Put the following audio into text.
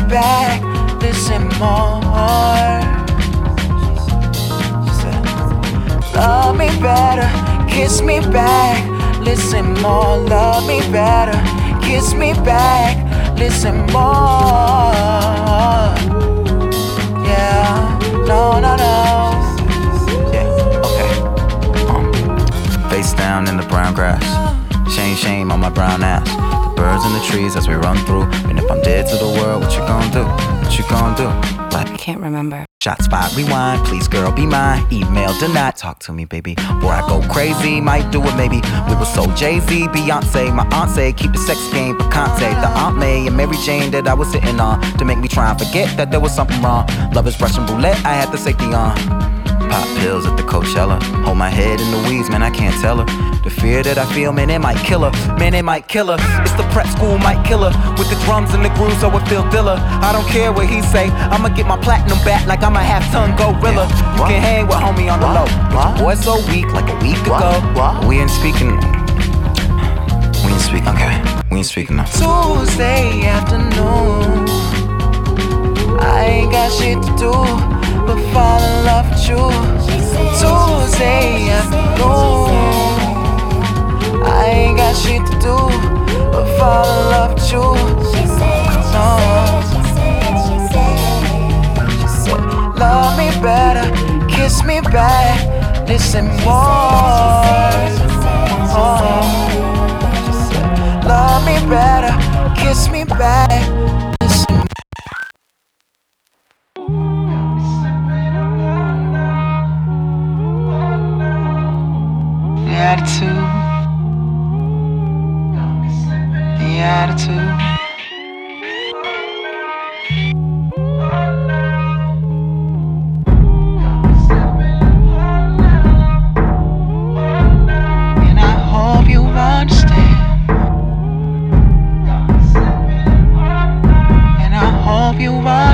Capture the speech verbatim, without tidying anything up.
back, listen more. She said, love me better, kiss me back, listen more. Love me better, kiss me back, listen more. Yeah, no, no, no. Yeah, okay. Um, face down in the brown grass, shame, shame on my brown ass. The birds in the trees as we run through. And if I'm dead to the world, what you gon' do? What you gon' do? Like, I can't remember. shot spot rewind, please girl be mine. Email denied, talk to me baby. Before I go crazy, might do it maybe. We were so Jay-Z, Beyonce. My aunt say keep the sex game picante. The Aunt May and Mary Jane that I was sitting on to make me try and forget that there was something wrong. Love is Russian roulette, I had the safety on. Pop pills at the Coachella. Hold my head in the weeds, man, I can't tell her. The fear that I feel, man, it might kill her. Man, it might kill her. It's the prep school might kill her. With the drums and the grooves, so it feel dilla. I don't care what he say. I'ma get my platinum back like I'm a half-ton gorilla. You can hang with homie on the low. But your boy's so weak, like a week ago. We ain't speaking. We ain't speaking. Okay, we ain't speaking now. Tuesday afternoon, I ain't got shit to do but fall in love with you. Tuesday afternoon, I ain't got shit to do but fall in love with you. No. She said, love me better, kiss me back, listen more. Oh. She said, love me better, kiss me back, listen more. The attitude, the attitude. And I hope you understand. And I hope you understand.